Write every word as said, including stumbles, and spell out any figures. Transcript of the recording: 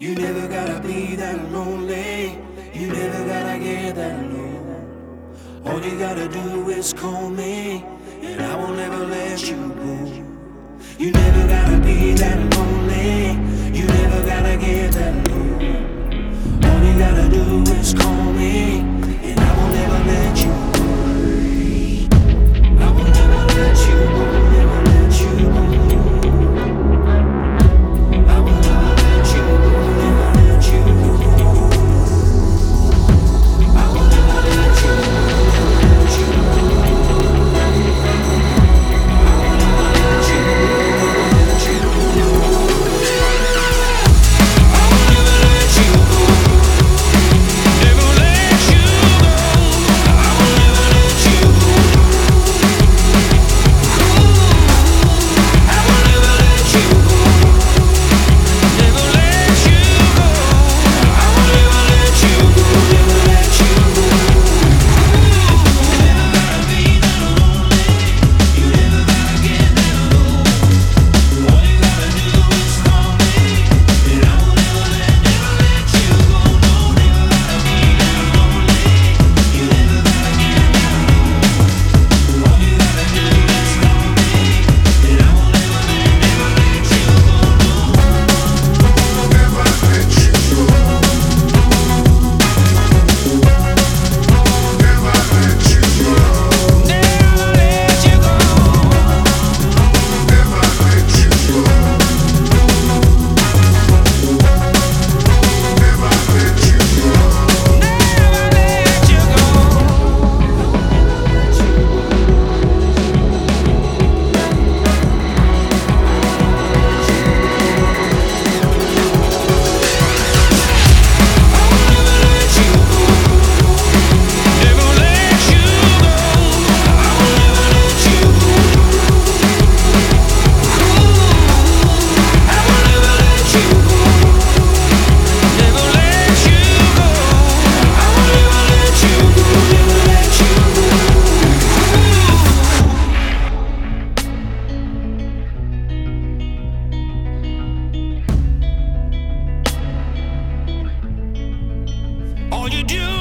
You never gotta be that lonely. You never gotta get that low. All you gotta do is call me, and I will never let you go. You never gotta be that lonely. You never gotta get that low. All you gotta do is call me, and I will never let you go. I will never let you go, never let you go. I will never let you go, never let you go. I will never let you go, never let you go. I will never let you go, never let you go. I will never let you go, never let you go. I will never let you go. I will never let you go, never let you go. I will never let you go, never let you go. You never gotta be that lonely. You never gotta get that low. All you gotta do is call me, and I will never let, never let you go. No, never gotta be that lonely. You never gotta get that low. All you gotta do is call me, and I will never let, never let you go. Never let you go. Never let you go. Never let you go. Never let you go. Never let you go. Never let you go. Never let you go. I will never let you go. I will never let you go. Never let you go. I will never let you go. Never let you go. All you do